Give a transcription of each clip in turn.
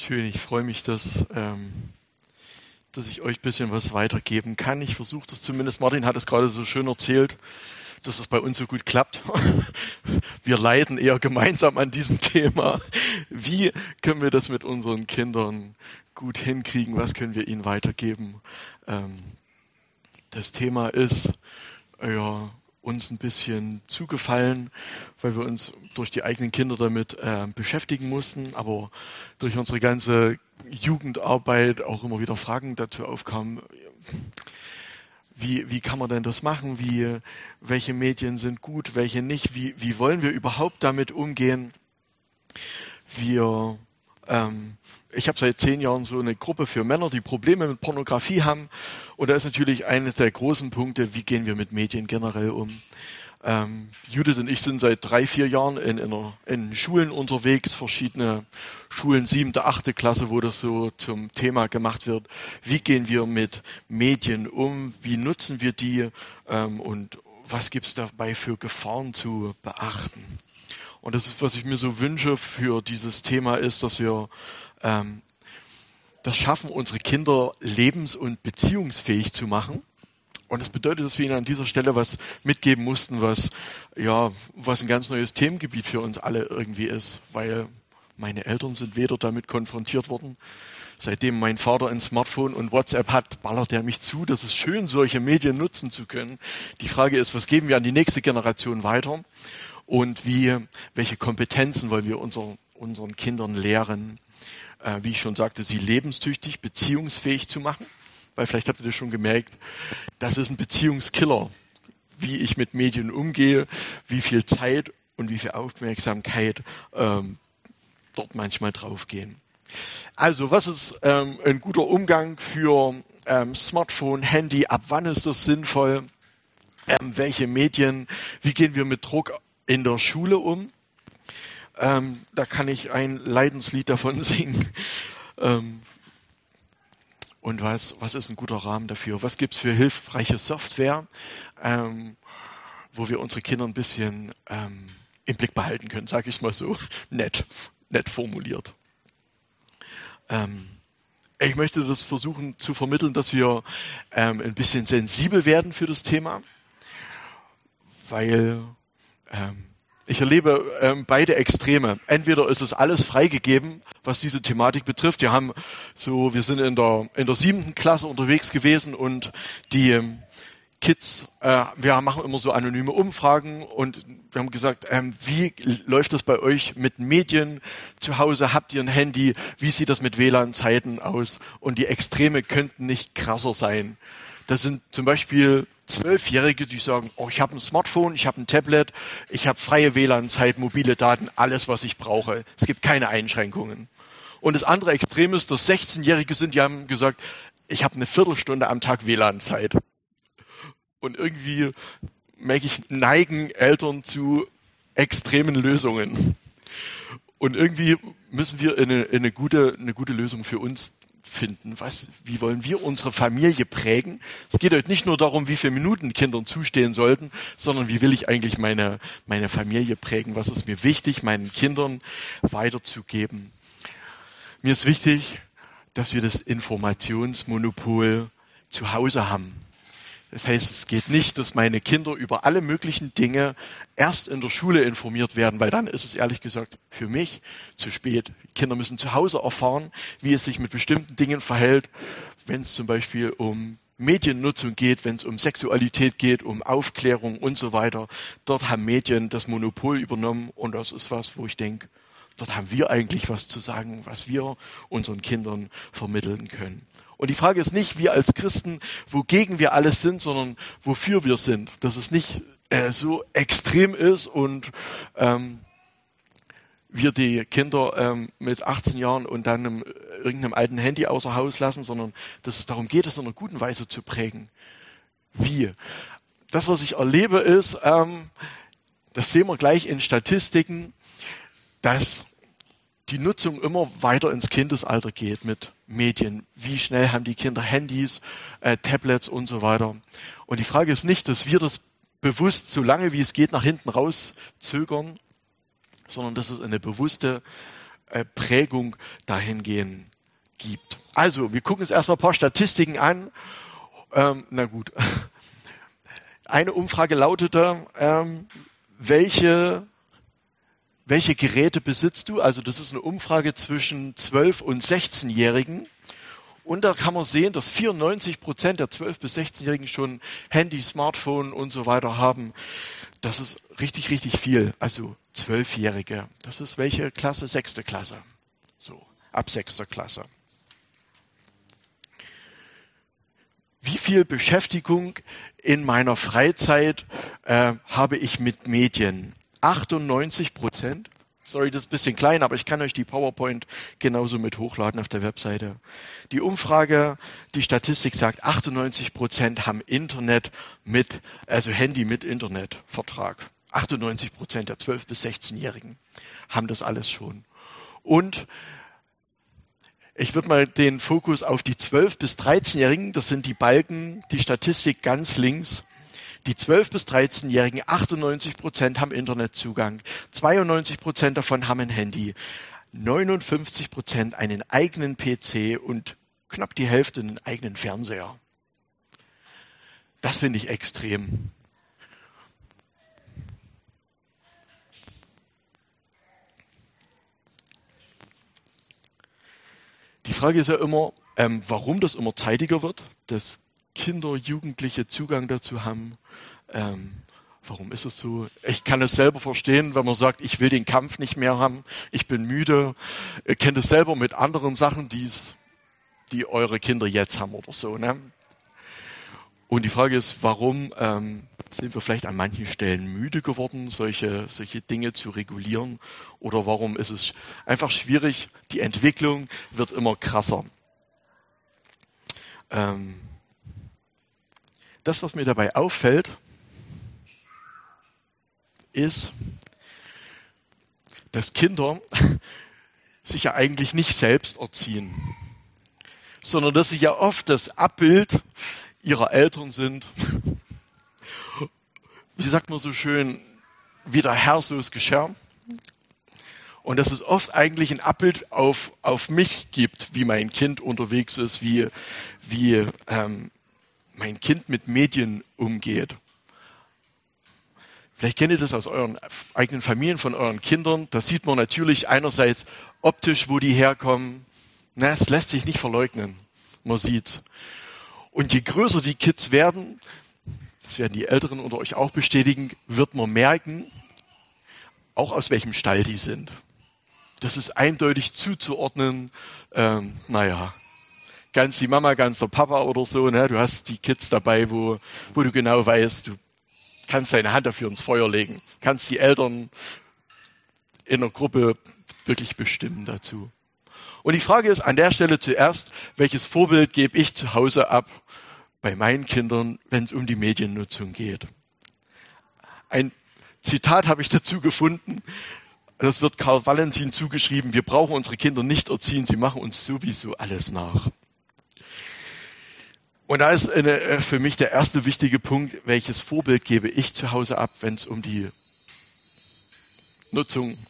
Schön, ich freue mich, dass ich euch ein bisschen was weitergeben kann. Ich versuche das zumindest, Martin hat es gerade so schön erzählt, dass es bei uns so gut klappt. Wir leiden eher gemeinsam an diesem Thema. Wie können wir das mit unseren Kindern gut hinkriegen? Was können wir ihnen weitergeben? Das Thema ist ja, uns ein bisschen zugefallen, weil wir uns durch die eigenen Kinder damit beschäftigen mussten, aber durch unsere ganze Jugendarbeit auch immer wieder Fragen dazu aufkamen. Wie kann man denn das machen? Welche Medien sind gut, welche nicht? Wie wollen wir überhaupt damit umgehen? Ich habe seit 10 Jahren so eine Gruppe für Männer, die Probleme mit Pornografie haben. Und da ist natürlich eines der großen Punkte, wie gehen wir mit Medien generell um? Judith und ich sind seit 3-4 Jahren in Schulen unterwegs, verschiedene Schulen, 7., 8. Klasse, wo das so zum Thema gemacht wird. Wie gehen wir mit Medien um? Wie nutzen wir die? Und was gibt es dabei für Gefahren zu beachten? Und das ist, was ich mir so wünsche für dieses Thema, ist, dass wir das schaffen, unsere Kinder lebens- und beziehungsfähig zu machen. Und das bedeutet, dass wir ihnen an dieser Stelle was mitgeben mussten, was ein ganz neues Themengebiet für uns alle irgendwie ist, weil meine Eltern sind weder damit konfrontiert worden. Seitdem mein Vater ein Smartphone und WhatsApp hat, ballert er mich zu. Das ist schön, solche Medien nutzen zu können. Die Frage ist, was geben wir an die nächste Generation weiter? Und welche Kompetenzen wollen wir unseren Kindern lehren? Wie ich schon sagte, sie lebenstüchtig, beziehungsfähig zu machen. Weil vielleicht habt ihr das schon gemerkt, das ist ein Beziehungskiller. Wie ich mit Medien umgehe, wie viel Zeit und wie viel Aufmerksamkeit dort manchmal draufgehen. Also, was ist ein guter Umgang für Smartphone, Handy? Ab wann ist das sinnvoll? Welche Medien? Wie gehen wir mit Druck in der Schule um? Da kann ich ein Leidenslied davon singen. Und was ist ein guter Rahmen dafür? Was gibt's für hilfreiche Software, wo wir unsere Kinder ein bisschen im Blick behalten können, sage ich mal so, nett formuliert. Ich möchte das versuchen zu vermitteln, dass wir ein bisschen sensibel werden für das Thema, weil ich erlebe beide Extreme. Entweder ist es alles freigegeben, was diese Thematik betrifft. Wir sind in der 7. Klasse unterwegs gewesen und die Kids, wir machen immer so anonyme Umfragen und wir haben gesagt, wie läuft das bei euch mit Medien zu Hause? Habt ihr ein Handy? Wie sieht das mit WLAN-Zeiten aus? Und die Extreme könnten nicht krasser sein. Das sind zum Beispiel 12-Jährige, die sagen, oh, ich habe ein Smartphone, ich habe ein Tablet, ich habe freie WLAN-Zeit, mobile Daten, alles, was ich brauche. Es gibt keine Einschränkungen. Und das andere Extrem ist, dass 16-Jährige sind, die haben gesagt, ich habe eine Viertelstunde am Tag WLAN-Zeit. Und irgendwie merke ich, neigen Eltern zu extremen Lösungen. Und irgendwie müssen wir eine gute Lösung für uns finden. Wie wollen wir unsere Familie prägen? Es geht heute nicht nur darum, wie viele Minuten Kindern zustehen sollten, sondern wie will ich eigentlich meine Familie prägen? Was ist mir wichtig, meinen Kindern weiterzugeben? Mir ist wichtig, dass wir das Informationsmonopol zu Hause haben. Das heißt, es geht nicht, dass meine Kinder über alle möglichen Dinge erst in der Schule informiert werden, weil dann ist es ehrlich gesagt für mich zu spät. Kinder müssen zu Hause erfahren, wie es sich mit bestimmten Dingen verhält, wenn es zum Beispiel um Mediennutzung geht, wenn es um Sexualität geht, um Aufklärung und so weiter. Dort haben Medien das Monopol übernommen und das ist was, wo ich denke, dort haben wir eigentlich was zu sagen, was wir unseren Kindern vermitteln können. Und die Frage ist nicht, wir als Christen, wogegen wir alles sind, sondern wofür wir sind. Dass es nicht so extrem ist und wir die Kinder mit 18 Jahren und dann irgendeinem alten Handy außer Haus lassen, sondern dass es darum geht, es in einer guten Weise zu prägen. Wie? Das, was ich erlebe, ist, das sehen wir gleich in Statistiken, dass die Nutzung immer weiter ins Kindesalter geht mit Medien. Wie schnell haben die Kinder Handys, Tablets und so weiter. Und die Frage ist nicht, dass wir das bewusst so lange wie es geht nach hinten raus zögern, sondern dass es eine bewusste Prägung dahingehend gibt. Also, wir gucken uns erstmal ein paar Statistiken an. Na gut. Eine Umfrage lautete, welche Geräte besitzt du? Also das ist eine Umfrage zwischen 12- und 16-Jährigen. Und da kann man sehen, dass 94% der 12- bis 16-Jährigen schon Handy, Smartphone und so weiter haben. Das ist richtig, richtig viel. Also 12-Jährige. Das ist welche Klasse? 6. Klasse. So, ab 6. Klasse. Wie viel Beschäftigung in meiner Freizeit habe ich mit Medien? 98%. Sorry, das ist ein bisschen klein, aber ich kann euch die PowerPoint genauso mit hochladen auf der Webseite. Die Umfrage, die Statistik sagt, 98% haben Internet also Handy mit Internetvertrag. 98% der 12- bis 16-Jährigen haben das alles schon. Und ich würde mal den Fokus auf die 12- bis 13-Jährigen, das sind die Balken, die Statistik ganz links. Die 12- bis 13-Jährigen, 98% haben Internetzugang, 92% davon haben ein Handy, 59% einen eigenen PC und knapp die Hälfte einen eigenen Fernseher. Das finde ich extrem. Die Frage ist ja immer, warum das immer zeitiger wird, dass Kinder, Jugendliche Zugang dazu haben. Warum ist es so? Ich kann es selber verstehen, wenn man sagt, ich will den Kampf nicht mehr haben, ich bin müde. Ihr kennt es selber mit anderen Sachen, die eure Kinder jetzt haben oder so. Ne? Und die Frage ist, warum sind wir vielleicht an manchen Stellen müde geworden, solche Dinge zu regulieren? Oder warum ist es einfach schwierig? Die Entwicklung wird immer krasser. Das, was mir dabei auffällt, ist, dass Kinder sich ja eigentlich nicht selbst erziehen, sondern dass sie ja oft das Abbild ihrer Eltern sind. Wie sagt man so schön, wie der Herr, so das Geschirr. Und dass es oft eigentlich ein Abbild auf mich gibt, wie mein Kind unterwegs ist, wie mein Kind mit Medien umgeht. Vielleicht kennt ihr das aus euren eigenen Familien, von euren Kindern. Da sieht man natürlich einerseits optisch, wo die herkommen. Na, es lässt sich nicht verleugnen. Man sieht. Und je größer die Kids werden, das werden die Älteren unter euch auch bestätigen, wird man merken, auch aus welchem Stall die sind. Das ist eindeutig zuzuordnen, ganz die Mama, ganz der Papa oder so. Ne? Du hast die Kids dabei, wo du genau weißt, du kannst deine Hand dafür ins Feuer legen, kannst die Eltern in der Gruppe wirklich bestimmen dazu. Und die Frage ist an der Stelle zuerst, welches Vorbild gebe ich zu Hause ab bei meinen Kindern, wenn es um die Mediennutzung geht? Ein Zitat habe ich dazu gefunden, das wird Karl Valentin zugeschrieben, wir brauchen unsere Kinder nicht erziehen, sie machen uns sowieso alles nach. Und da ist für mich der erste wichtige Punkt, welches Vorbild gebe ich zu Hause ab, wenn es um die Nutzung,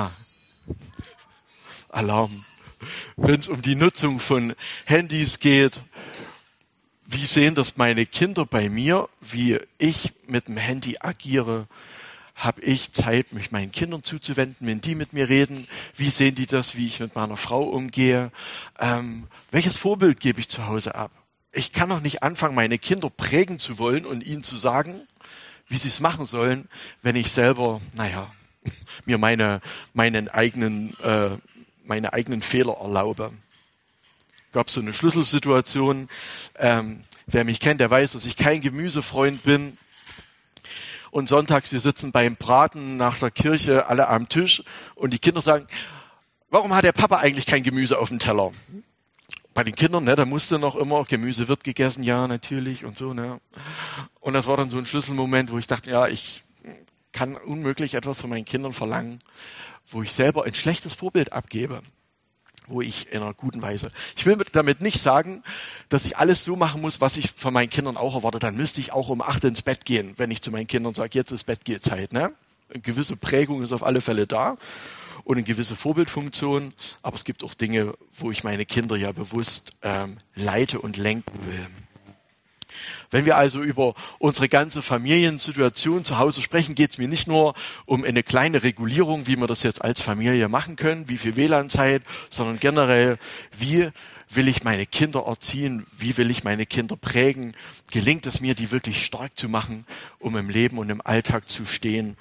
Alarm, wenn es um die Nutzung von Handys geht. Wie sehen das meine Kinder bei mir, wie ich mit dem Handy agiere? Habe ich Zeit, mich meinen Kindern zuzuwenden, wenn die mit mir reden? Wie sehen die das, wie ich mit meiner Frau umgehe? Welches Vorbild gebe ich zu Hause ab? Ich kann doch nicht anfangen, meine Kinder prägen zu wollen und ihnen zu sagen, wie sie es machen sollen, wenn ich selber, mir meine eigenen Fehler erlaube. Gab so eine Schlüsselsituation. Wer mich kennt, der weiß, dass ich kein Gemüsefreund bin. Und sonntags, wir sitzen beim Braten nach der Kirche, alle am Tisch und die Kinder sagen, warum hat der Papa eigentlich kein Gemüse auf dem Teller? Bei den Kindern, ne, da musste noch immer, Gemüse wird gegessen, ja, natürlich und so. Ne. Und das war dann so ein Schlüsselmoment, wo ich dachte, ja, ich kann unmöglich etwas von meinen Kindern verlangen, wo ich selber ein schlechtes Vorbild abgebe, wo ich in einer guten Weise. Ich will damit nicht sagen, dass ich alles so machen muss, was ich von meinen Kindern auch erwarte. Dann müsste ich auch um 8 ins Bett gehen, wenn ich zu meinen Kindern sage, jetzt ist Bettgehzeit. Ne? Eine gewisse Prägung ist auf alle Fälle da und eine gewisse Vorbildfunktion, aber es gibt auch Dinge, wo ich meine Kinder ja bewusst leite und lenken will. Wenn wir also über unsere ganze Familiensituation zu Hause sprechen, geht es mir nicht nur um eine kleine Regulierung, wie wir das jetzt als Familie machen können, wie viel WLAN-Zeit, sondern generell, wie will ich meine Kinder erziehen, wie will ich meine Kinder prägen, gelingt es mir, die wirklich stark zu machen, um im Leben und im Alltag zu stehen,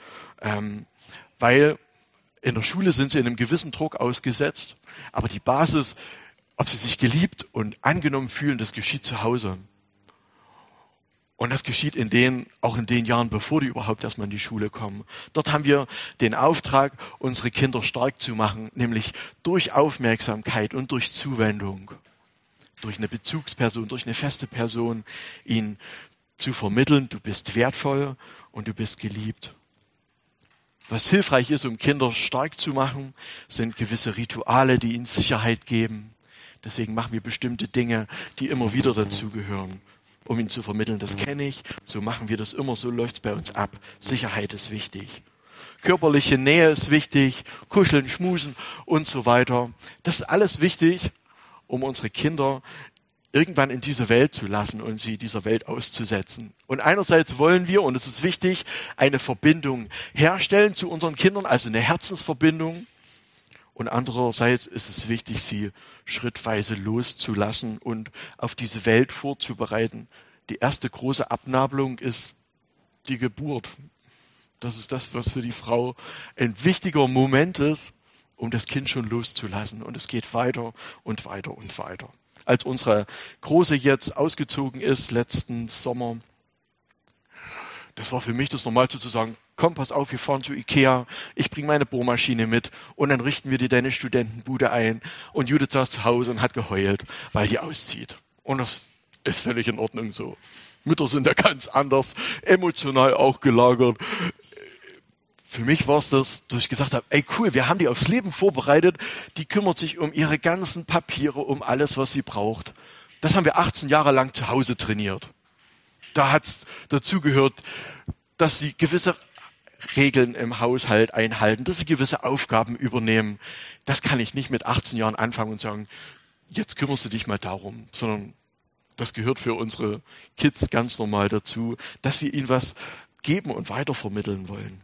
weil in der Schule sind sie in einem gewissen Druck ausgesetzt, aber die Basis, ob sie sich geliebt und angenommen fühlen, das geschieht zu Hause. Und das geschieht auch in den Jahren, bevor die überhaupt erstmal in die Schule kommen. Dort haben wir den Auftrag, unsere Kinder stark zu machen, nämlich durch Aufmerksamkeit und durch Zuwendung, durch eine Bezugsperson, durch eine feste Person, ihnen zu vermitteln, du bist wertvoll und du bist geliebt. Was hilfreich ist, um Kinder stark zu machen, sind gewisse Rituale, die ihnen Sicherheit geben. Deswegen machen wir bestimmte Dinge, die immer wieder dazugehören, um ihnen zu vermitteln, das kenne ich, so machen wir das immer, so läuft es bei uns ab. Sicherheit ist wichtig. Körperliche Nähe ist wichtig, kuscheln, schmusen und so weiter. Das ist alles wichtig, um unsere Kinder irgendwann in diese Welt zu lassen und sie dieser Welt auszusetzen. Und einerseits wollen wir, und es ist wichtig, eine Verbindung herstellen zu unseren Kindern, also eine Herzensverbindung. Und andererseits ist es wichtig, sie schrittweise loszulassen und auf diese Welt vorzubereiten. Die erste große Abnabelung ist die Geburt. Das ist das, was für die Frau ein wichtiger Moment ist, um das Kind schon loszulassen. Und es geht weiter und weiter und weiter. Als unsere Große jetzt ausgezogen ist, letzten Sommer, das war für mich das Normalste zu sagen, komm, pass auf, wir fahren zu Ikea, ich bringe meine Bohrmaschine mit und dann richten wir dir deine Studentenbude ein. Und Judith saß zu Hause und hat geheult, weil die auszieht. Und das ist völlig in Ordnung so. Mütter sind ja ganz anders, emotional auch gelagert. Für mich war es das, dass ich gesagt habe, ey cool, wir haben die aufs Leben vorbereitet, die kümmert sich um ihre ganzen Papiere, um alles, was sie braucht. Das haben wir 18 Jahre lang zu Hause trainiert. Da hat es dazu gehört, dass sie gewisse Regeln im Haushalt einhalten, dass sie gewisse Aufgaben übernehmen. Das kann ich nicht mit 18 Jahren anfangen und sagen, jetzt kümmerst du dich mal darum, sondern das gehört für unsere Kids ganz normal dazu, dass wir ihnen was geben und weitervermitteln wollen.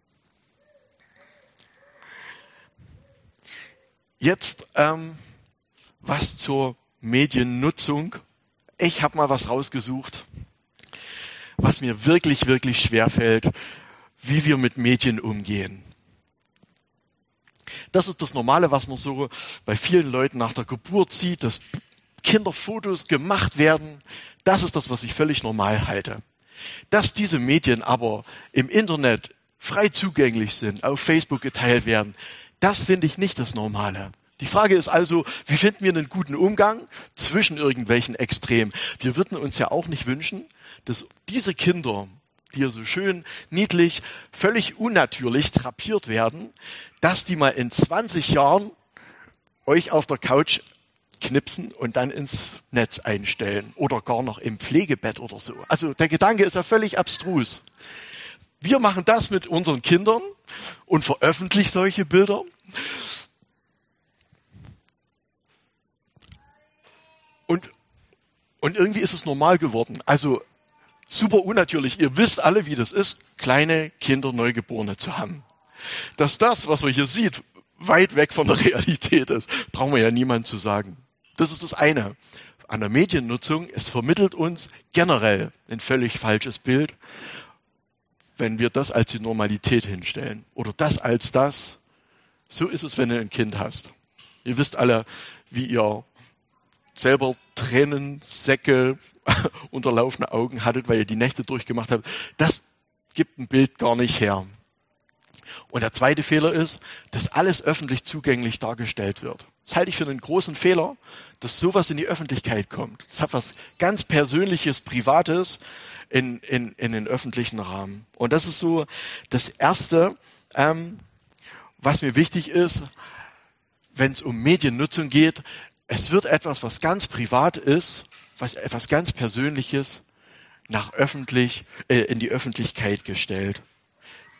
Jetzt was zur Mediennutzung. Ich habe mal was rausgesucht, was mir wirklich, wirklich schwerfällt, wie wir mit Medien umgehen. Das ist das Normale, was man so bei vielen Leuten nach der Geburt sieht, dass Kinderfotos gemacht werden. Das ist das, was ich völlig normal halte. Dass diese Medien aber im Internet frei zugänglich sind, auf Facebook geteilt werden, das finde ich nicht das Normale. Die Frage ist also, wie finden wir einen guten Umgang zwischen irgendwelchen Extremen? Wir würden uns ja auch nicht wünschen, dass diese Kinder, die ja so schön, niedlich, völlig unnatürlich drapiert werden, dass die mal in 20 Jahren euch auf der Couch knipsen und dann ins Netz einstellen oder gar noch im Pflegebett oder so. Also der Gedanke ist ja völlig abstrus. Wir machen das mit unseren Kindern und veröffentlichen solche Bilder. Und irgendwie ist es normal geworden. Also super unnatürlich. Ihr wisst alle, wie das ist, kleine Kinder, Neugeborene zu haben. Dass das, was man hier sieht, weit weg von der Realität ist, brauchen wir ja niemand zu sagen. Das ist das eine. An der Mediennutzung, es vermittelt uns generell ein völlig falsches Bild, wenn wir das als die Normalität hinstellen. Oder das als das. So ist es, wenn du ein Kind hast. Ihr wisst alle, wie ihr selber Tränensäcke, unterlaufene Augen hattet, weil ihr die Nächte durchgemacht habt. Das gibt ein Bild gar nicht her. Und der zweite Fehler ist, dass alles öffentlich zugänglich dargestellt wird. Das halte ich für einen großen Fehler, dass sowas in die Öffentlichkeit kommt. Das hat was ganz Persönliches, Privates in den öffentlichen Rahmen. Und das ist so das Erste, was mir wichtig ist, wenn es um Mediennutzung geht. Es wird etwas, was ganz privat ist, was etwas ganz Persönliches in die Öffentlichkeit gestellt.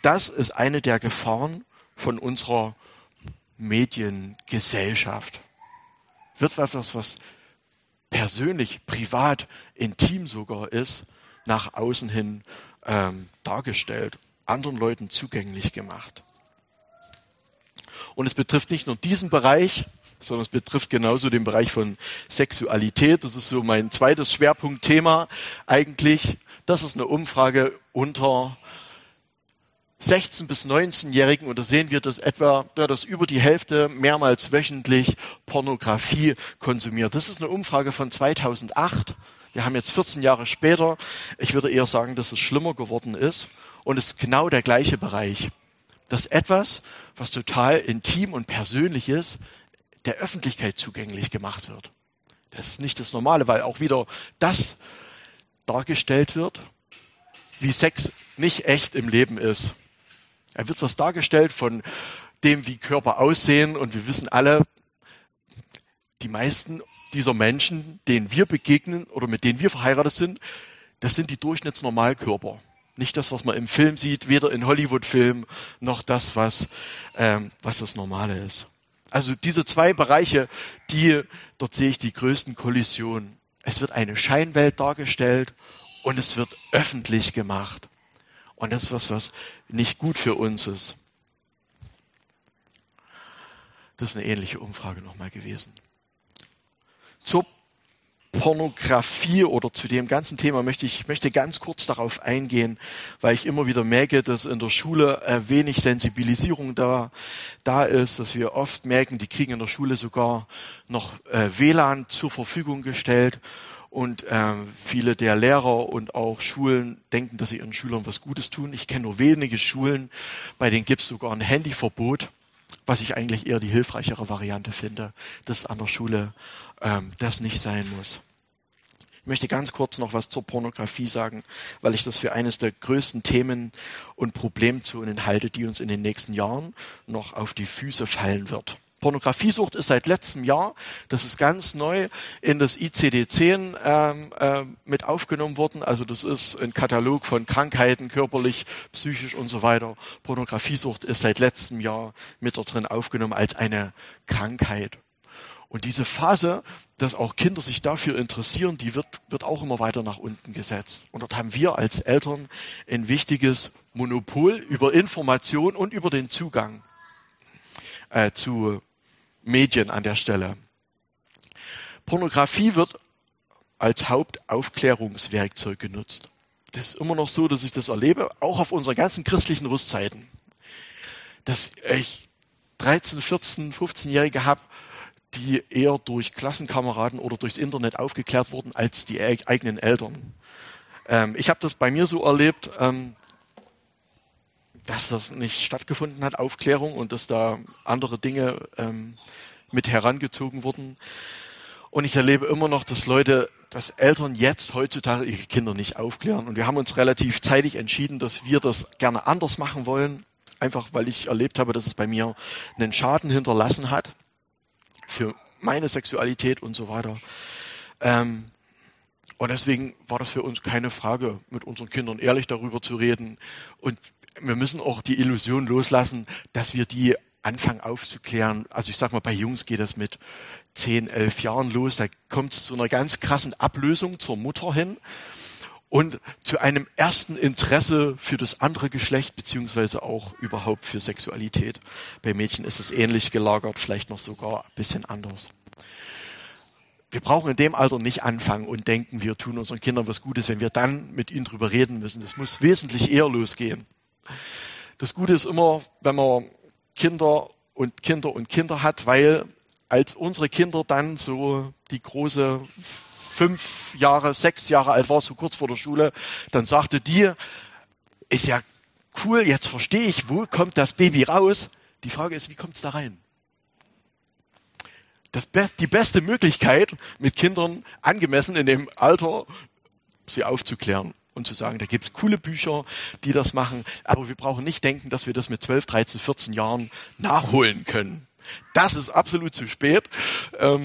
das ist eine der Gefahren von unserer Mediengesellschaft. Wird etwas, was persönlich, privat, intim sogar ist, nach außen hin dargestellt, anderen Leuten zugänglich gemacht. Und es betrifft nicht nur diesen Bereich, sondern es betrifft genauso den Bereich von Sexualität. Das ist so mein zweites Schwerpunktthema eigentlich. Das ist eine Umfrage unter 16- bis 19-Jährigen, und da sehen wir, dass dass über die Hälfte mehrmals wöchentlich Pornografie konsumiert. Das ist eine Umfrage von 2008. Wir haben jetzt 14 Jahre später. Ich würde eher sagen, dass es schlimmer geworden ist. Und es ist genau der gleiche Bereich. Dass etwas, was total intim und persönlich ist, der Öffentlichkeit zugänglich gemacht wird. Das ist nicht das Normale, weil auch wieder das dargestellt wird, wie Sex nicht echt im Leben ist. Da wird was dargestellt von dem, wie Körper aussehen, und wir wissen alle, die meisten dieser Menschen, denen wir begegnen oder mit denen wir verheiratet sind, das sind die Durchschnittsnormalkörper. Nicht das, was man im Film sieht, weder in Hollywood-Filmen noch das, was das Normale ist. Also diese zwei Bereiche, dort sehe ich die größten Kollisionen. Es wird eine Scheinwelt dargestellt und es wird öffentlich gemacht. Und das ist was nicht gut für uns ist. Das ist eine ähnliche Umfrage nochmal gewesen. Zur Pornografie oder zu dem ganzen Thema möchte ganz kurz darauf eingehen, weil ich immer wieder merke, dass in der Schule wenig Sensibilisierung da ist, dass wir oft merken, die kriegen in der Schule sogar noch WLAN zur Verfügung gestellt. Und viele der Lehrer und auch Schulen denken, dass sie ihren Schülern was Gutes tun. Ich kenne nur wenige Schulen, bei denen gibt es sogar ein Handyverbot, was ich eigentlich eher die hilfreichere Variante finde, dass an der Schule das nicht sein muss. Ich möchte ganz kurz noch was zur Pornografie sagen, weil ich das für eines der größten Themen und Problemzonen halte, die uns in den nächsten Jahren noch auf die Füße fallen wird. Pornografiesucht ist seit letztem Jahr, das ist ganz neu, in das ICD-10 mit aufgenommen worden. Also das ist ein Katalog von Krankheiten, körperlich, psychisch und so weiter. Pornografiesucht ist seit letztem Jahr mit da drin aufgenommen als eine Krankheit. Und diese Phase, dass auch Kinder sich dafür interessieren, die wird auch immer weiter nach unten gesetzt. Und dort haben wir als Eltern ein wichtiges Monopol über Information und über den Zugang zu Medien an der Stelle. Pornografie wird als Hauptaufklärungswerkzeug genutzt. Das ist immer noch so, dass ich das erlebe, auch auf unseren ganzen christlichen Rüstzeiten. Dass ich 13, 14, 15-Jährige habe, die eher durch Klassenkameraden oder durchs Internet aufgeklärt wurden als die eigenen Eltern. Ich habe das bei mir so erlebt, dass das nicht stattgefunden hat, Aufklärung, und dass da andere Dinge mit herangezogen wurden. Und ich erlebe immer noch, dass Eltern jetzt heutzutage ihre Kinder nicht aufklären. Und wir haben uns relativ zeitig entschieden, dass wir das gerne anders machen wollen. Einfach weil ich erlebt habe, dass es bei mir einen Schaden hinterlassen hat für meine Sexualität und so weiter. Und deswegen war das für uns keine Frage, mit unseren Kindern ehrlich darüber zu reden. Und wir müssen auch die Illusion loslassen, dass wir die anfangen aufzuklären. Also ich sag mal, bei Jungs geht das mit 10, 11 Jahren los. Da kommt es zu einer ganz krassen Ablösung zur Mutter hin und zu einem ersten Interesse für das andere Geschlecht, beziehungsweise auch überhaupt für Sexualität. Bei Mädchen ist es ähnlich gelagert, vielleicht noch sogar ein bisschen anders. Wir brauchen in dem Alter nicht anfangen und denken, wir tun unseren Kindern was Gutes, wenn wir dann mit ihnen drüber reden müssen. Das muss wesentlich eher losgehen. Das Gute ist immer, wenn man Kinder hat, weil als unsere Kinder dann so die große 5 Jahre, 6 Jahre alt war, so kurz vor der Schule, dann sagte die, ist ja cool, jetzt verstehe ich, wo kommt das Baby raus? Die Frage ist, wie kommt es da rein? Die beste Möglichkeit, mit Kindern angemessen in dem Alter sie aufzuklären und zu sagen, da gibt es coole Bücher, die das machen, aber wir brauchen nicht denken, dass wir das mit 12, 13, 14 Jahren nachholen können. Das ist absolut zu spät.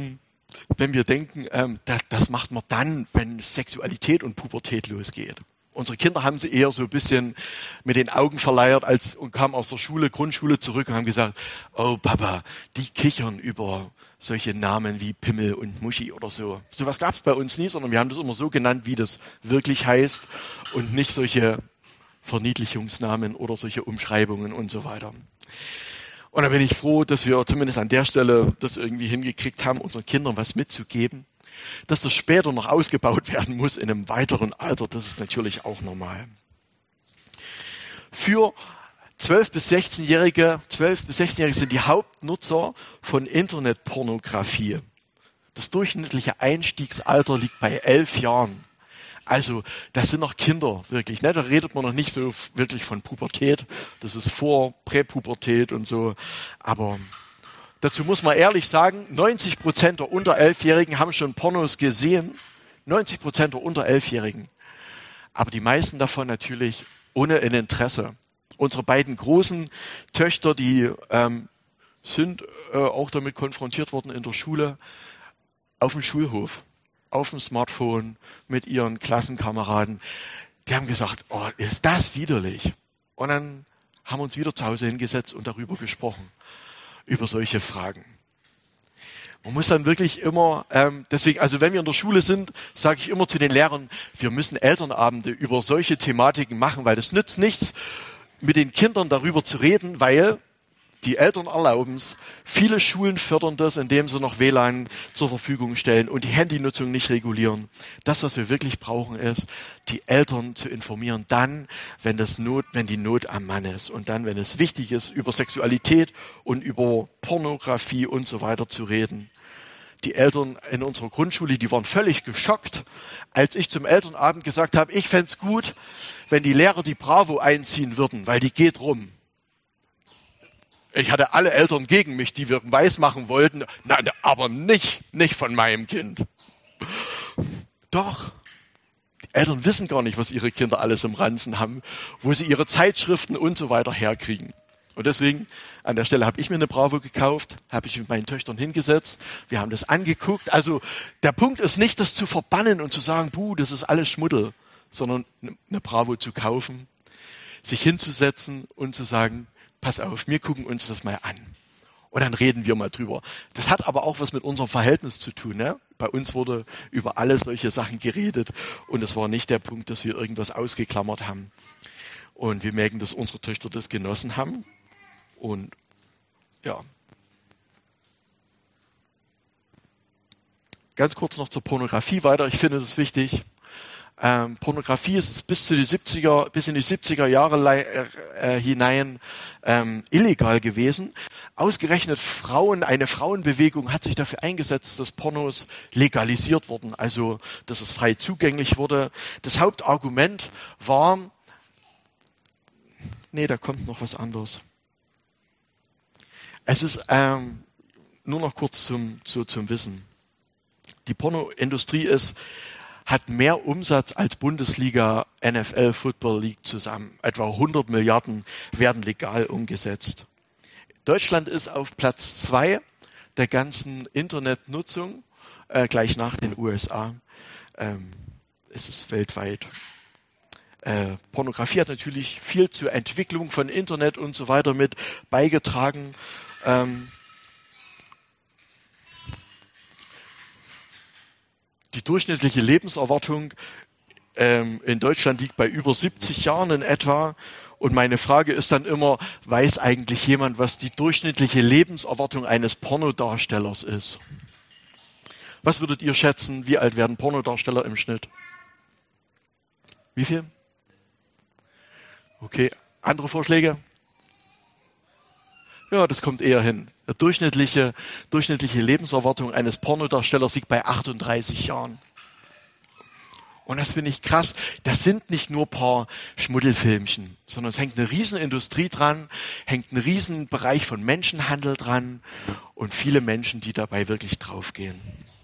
Wenn wir denken, das macht man dann, wenn Sexualität und Pubertät losgeht. Unsere Kinder haben sie eher so ein bisschen mit den Augen verleiert und kamen aus der Schule, Grundschule zurück und haben gesagt, oh Papa, die kichern über solche Namen wie Pimmel und Muschi oder so. Sowas gab es bei uns nie, sondern wir haben das immer so genannt, wie das wirklich heißt und nicht solche Verniedlichungsnamen oder solche Umschreibungen und so weiter. Und da bin ich froh, dass wir zumindest an der Stelle das irgendwie hingekriegt haben, unseren Kindern was mitzugeben. Dass das später noch ausgebaut werden muss in einem weiteren Alter, das ist natürlich auch normal. Für 12- bis 16-Jährige sind die Hauptnutzer von Internetpornografie. Das durchschnittliche Einstiegsalter liegt bei 11 Jahren. Also das sind noch Kinder, wirklich. Ne? Da redet man noch nicht so wirklich von Pubertät. Das ist vor Präpubertät und so. Aber dazu muss man ehrlich sagen, 90% der unter 11-Jährigen haben schon Pornos gesehen. 90% der unter 11-Jährigen. Aber die meisten davon natürlich ohne ein Interesse. Unsere beiden großen Töchter, die sind auch damit konfrontiert worden in der Schule, auf dem Schulhof, auf dem Smartphone mit ihren Klassenkameraden. Die haben gesagt, oh, ist das widerlich. Und dann haben wir uns wieder zu Hause hingesetzt und darüber gesprochen. Über solche Fragen. Man muss dann wirklich immer, deswegen, also wenn wir in der Schule sind, sage ich immer zu den Lehrern, wir müssen Elternabende über solche Thematiken machen, weil das nützt nichts, mit den Kindern darüber zu reden, weil die Eltern erlauben es. Viele Schulen fördern das, indem sie noch WLAN zur Verfügung stellen und die Handynutzung nicht regulieren. Das, was wir wirklich brauchen, ist, die Eltern zu informieren, dann, wenn die Not am Mann ist und dann, wenn es wichtig ist, über Sexualität und über Pornografie und so weiter zu reden. Die Eltern in unserer Grundschule, die waren völlig geschockt, als ich zum Elternabend gesagt habe, ich fände es gut, wenn die Lehrer die Bravo einziehen würden, weil die geht rum. Ich hatte alle Eltern gegen mich, die wir weismachen wollten, nein, aber nicht von meinem Kind. Doch, die Eltern wissen gar nicht, was ihre Kinder alles im Ranzen haben, wo sie ihre Zeitschriften und so weiter herkriegen. Und deswegen, an der Stelle habe ich mir eine Bravo gekauft, habe ich mit meinen Töchtern hingesetzt, wir haben das angeguckt. Also der Punkt ist nicht, das zu verbannen und zu sagen, das ist alles Schmuddel, sondern eine Bravo zu kaufen, sich hinzusetzen und zu sagen, pass auf, wir gucken uns das mal an. Und dann reden wir mal drüber. Das hat aber auch was mit unserem Verhältnis zu tun. Ne? Bei uns wurde über alle solche Sachen geredet und es war nicht der Punkt, dass wir irgendwas ausgeklammert haben. Und wir merken, dass unsere Töchter das genossen haben. Und ja. Ganz kurz noch zur Pornografie weiter. Ich finde das wichtig. Pornografie ist bis in die 70er Jahre hinein illegal gewesen. Ausgerechnet eine Frauenbewegung hat sich dafür eingesetzt, dass Pornos legalisiert wurden, also dass es frei zugänglich wurde. Das Hauptargument war, da kommt noch was anderes. Es ist nur noch kurz zum Wissen. Die Pornoindustrie hat mehr Umsatz als Bundesliga, NFL, Football League zusammen. Etwa 100 Milliarden werden legal umgesetzt. Deutschland ist auf Platz 2 der ganzen Internetnutzung, gleich nach den USA. Es ist weltweit. Pornografie hat natürlich viel zur Entwicklung von Internet und so weiter mit beigetragen. Die durchschnittliche Lebenserwartung in Deutschland liegt bei über 70 Jahren in etwa. Und meine Frage ist dann immer, weiß eigentlich jemand, was die durchschnittliche Lebenserwartung eines Pornodarstellers ist? Was würdet ihr schätzen, wie alt werden Pornodarsteller im Schnitt? Wie viel? Okay, andere Vorschläge? Ja, das kommt eher hin. Die durchschnittliche Lebenserwartung eines Pornodarstellers liegt bei 38 Jahren. Und das finde ich krass. Das sind nicht nur ein paar Schmuddelfilmchen, sondern es hängt eine Riesenindustrie dran, hängt ein Riesenbereich von Menschenhandel dran und viele Menschen, die dabei wirklich draufgehen.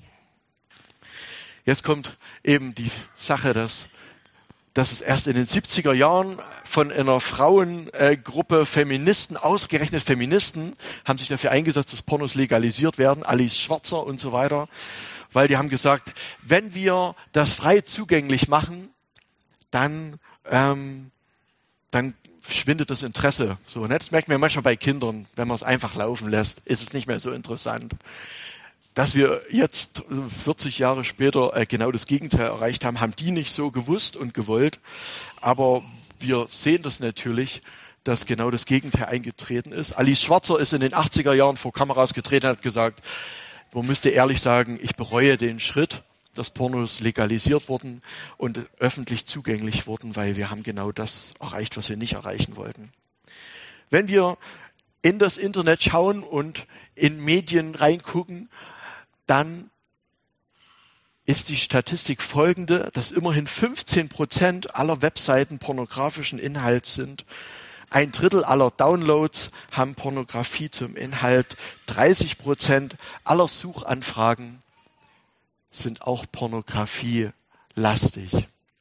Jetzt kommt eben die Sache, dass es erst in den 70er Jahren von einer Frauengruppe ausgerechnet Feministen, haben sich dafür eingesetzt, dass Pornos legalisiert werden, Alice Schwarzer und so weiter, weil die haben gesagt, wenn wir das frei zugänglich machen, dann schwindet das Interesse. So, ne? Das merken wir manchmal bei Kindern, wenn man es einfach laufen lässt, ist es nicht mehr so interessant. Dass wir jetzt 40 Jahre später genau das Gegenteil erreicht haben, haben die nicht so gewusst und gewollt. Aber wir sehen das natürlich, dass genau das Gegenteil eingetreten ist. Alice Schwarzer ist in den 80er Jahren vor Kameras getreten und hat gesagt, man müsste ehrlich sagen, ich bereue den Schritt, dass Pornos legalisiert wurden und öffentlich zugänglich wurden, weil wir haben genau das erreicht, was wir nicht erreichen wollten. Wenn wir in das Internet schauen und in Medien reingucken, dann ist die Statistik folgende, dass immerhin 15% aller Webseiten pornografischen Inhalts sind. 1/3 aller Downloads haben Pornografie zum Inhalt. 30% aller Suchanfragen sind auch pornografielastig.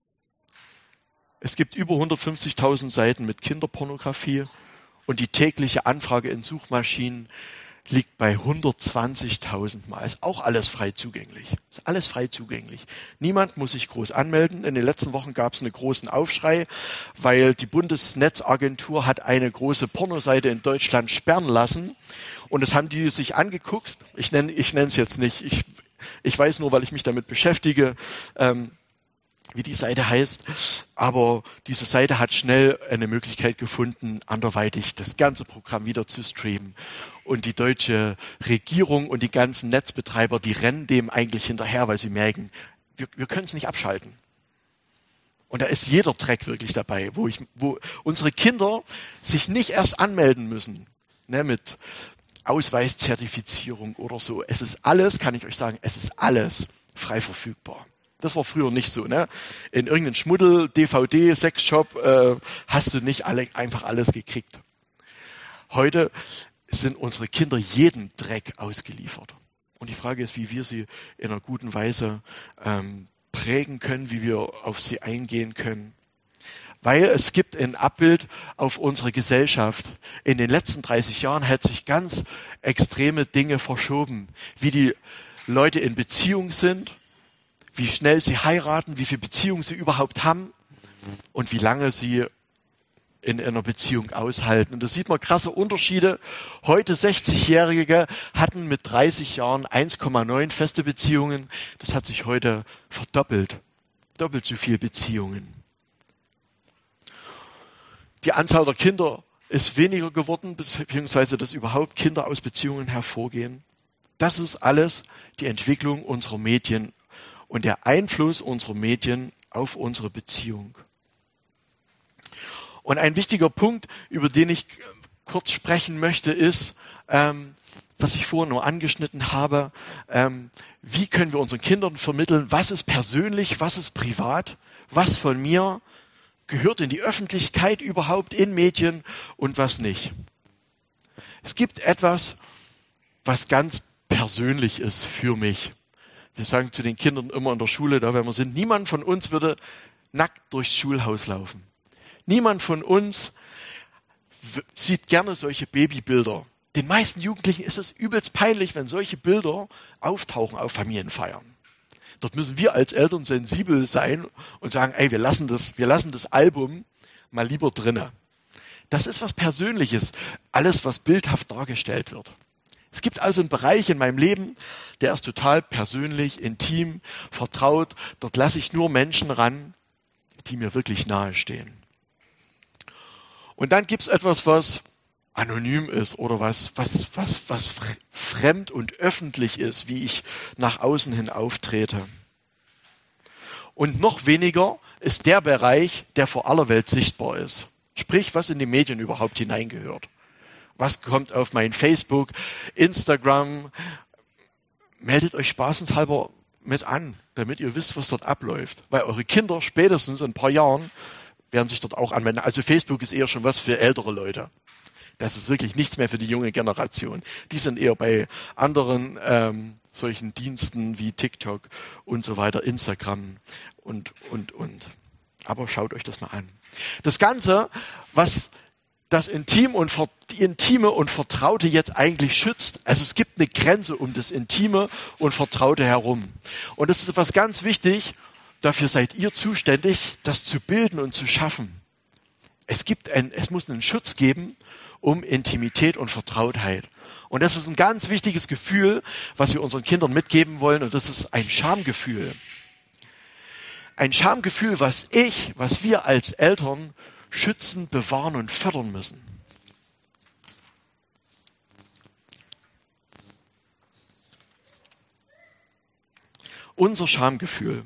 Es gibt über 150.000 Seiten mit Kinderpornografie und die tägliche Anfrage in Suchmaschinen liegt bei 120.000 Mal. Ist auch alles frei zugänglich. Ist alles frei zugänglich. Niemand muss sich groß anmelden. In den letzten Wochen gab es einen großen Aufschrei, weil die Bundesnetzagentur hat eine große Pornoseite in Deutschland sperren lassen. Und das haben die sich angeguckt. Ich nenne es jetzt nicht. Ich weiß nur, weil ich mich damit beschäftige, wie die Seite heißt. Aber diese Seite hat schnell eine Möglichkeit gefunden, anderweitig das ganze Programm wieder zu streamen. Und die deutsche Regierung und die ganzen Netzbetreiber, die rennen dem eigentlich hinterher, weil sie merken, wir können es nicht abschalten. Und da ist jeder Dreck wirklich dabei, wo unsere Kinder sich nicht erst anmelden müssen, ne, mit Ausweiszertifizierung oder so. Es ist alles, kann ich euch sagen, es ist alles frei verfügbar. Das war früher nicht so, ne? In irgendeinem Schmuddel, DVD, Sexshop hast du nicht einfach alles gekriegt. Heute sind unsere Kinder jedem Dreck ausgeliefert. Und die Frage ist, wie wir sie in einer guten Weise prägen können, wie wir auf sie eingehen können. Weil es gibt ein Abbild auf unsere Gesellschaft. In den letzten 30 Jahren hat sich ganz extreme Dinge verschoben. Wie die Leute in Beziehung sind, wie schnell sie heiraten, wie viele Beziehungen sie überhaupt haben und wie lange sie in einer Beziehung aushalten. Und da sieht man krasse Unterschiede. Heute 60-Jährige hatten mit 30 Jahren 1,9 feste Beziehungen. Das hat sich heute verdoppelt. Doppelt so viele Beziehungen. Die Anzahl der Kinder ist weniger geworden, beziehungsweise dass überhaupt Kinder aus Beziehungen hervorgehen. Das ist alles die Entwicklung unserer Medien und der Einfluss unserer Medien auf unsere Beziehung. Und ein wichtiger Punkt, über den ich kurz sprechen möchte, ist, was ich vorhin nur angeschnitten habe, wie können wir unseren Kindern vermitteln, was ist persönlich, was ist privat, was von mir gehört in die Öffentlichkeit überhaupt in Medien und was nicht. Es gibt etwas, was ganz persönlich ist für mich. Wir sagen zu den Kindern immer in der Schule, da wenn wir sind, niemand von uns würde nackt durchs Schulhaus laufen. Niemand von uns sieht gerne solche Babybilder. Den meisten Jugendlichen ist es übelst peinlich, wenn solche Bilder auftauchen auf Familienfeiern. Dort müssen wir als Eltern sensibel sein und sagen, ey, wir lassen das Album mal lieber drinne. Das ist was Persönliches, alles, was bildhaft dargestellt wird. Es gibt also einen Bereich in meinem Leben, der ist total persönlich, intim, vertraut. Dort lasse ich nur Menschen ran, die mir wirklich nahe stehen. Und dann gibt es etwas, was anonym ist oder was fremd und öffentlich ist, wie ich nach außen hin auftrete. Und noch weniger ist der Bereich, der vor aller Welt sichtbar ist. Sprich, was in die Medien überhaupt hineingehört. Was kommt auf mein Facebook, Instagram? Meldet euch spaßenshalber mit an, damit ihr wisst, was dort abläuft. Weil eure Kinder spätestens in ein paar Jahren werden sich dort auch anmelden. Also Facebook ist eher schon was für ältere Leute. Das ist wirklich nichts mehr für die junge Generation. Die sind eher bei anderen solchen Diensten wie TikTok und so weiter, Instagram und. Aber schaut euch das mal an. Das Ganze, was das die Intime und Vertraute jetzt eigentlich schützt, also es gibt eine Grenze um das Intime und Vertraute herum. Und das ist etwas ganz wichtig, dafür seid ihr zuständig, das zu bilden und zu schaffen. Es muss einen Schutz geben um Intimität und Vertrautheit. Und das ist ein ganz wichtiges Gefühl, was wir unseren Kindern mitgeben wollen, und das ist ein Schamgefühl. Ein Schamgefühl, was wir als Eltern schützen, bewahren und fördern müssen. Unser Schamgefühl.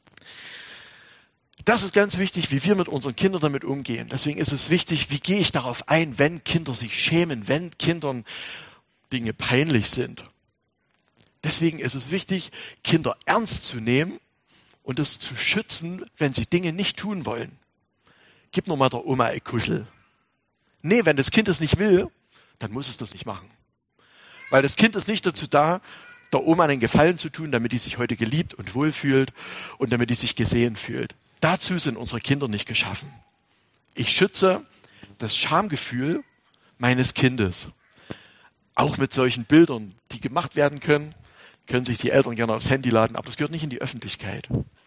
Das ist ganz wichtig, wie wir mit unseren Kindern damit umgehen. Deswegen ist es wichtig, wie gehe ich darauf ein, wenn Kinder sich schämen, wenn Kindern Dinge peinlich sind. Deswegen ist es wichtig, Kinder ernst zu nehmen und es zu schützen, wenn sie Dinge nicht tun wollen. Gib nur mal der Oma ein Kuschel. Nee, wenn das Kind es nicht will, dann muss es das nicht machen. Weil das Kind ist nicht dazu da, der Oma einen Gefallen zu tun, damit die sich heute geliebt und wohlfühlt und damit die sich gesehen fühlt. Dazu sind unsere Kinder nicht geschaffen. Ich schütze das Schamgefühl meines Kindes. Auch mit solchen Bildern, die gemacht werden können sich die Eltern gerne aufs Handy laden, aber das gehört nicht in die Öffentlichkeit.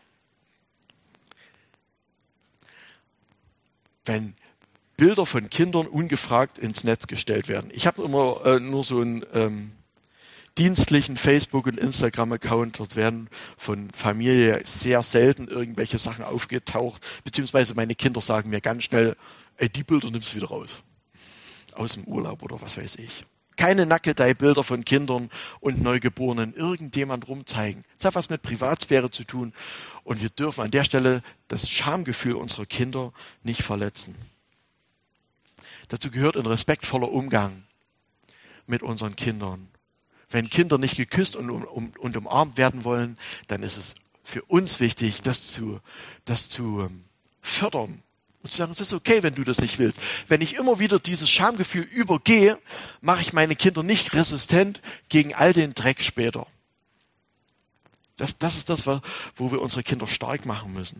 Wenn Bilder von Kindern ungefragt ins Netz gestellt werden. Ich habe immer nur so einen dienstlichen Facebook- und Instagram-Account. Dort werden von Familie sehr selten irgendwelche Sachen aufgetaucht, beziehungsweise meine Kinder sagen mir ganz schnell, ey, die Bilder nimmst du wieder raus. Aus dem Urlaub oder was weiß ich. Keine Nackedei-Bilder von Kindern und Neugeborenen irgendjemand rumzeigen. Das hat was mit Privatsphäre zu tun und wir dürfen an der Stelle das Schamgefühl unserer Kinder nicht verletzen. Dazu gehört ein respektvoller Umgang mit unseren Kindern. Wenn Kinder nicht geküsst und umarmt werden wollen, dann ist es für uns wichtig, das zu fördern. Und zu sagen, es ist okay, wenn du das nicht willst. Wenn ich immer wieder dieses Schamgefühl übergehe, mache ich meine Kinder nicht resistent gegen all den Dreck später. Das ist das, wo wir unsere Kinder stark machen müssen.